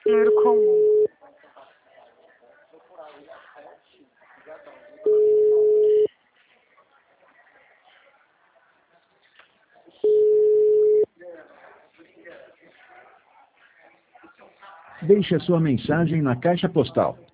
Número comum. Deixe a sua mensagem na caixa postal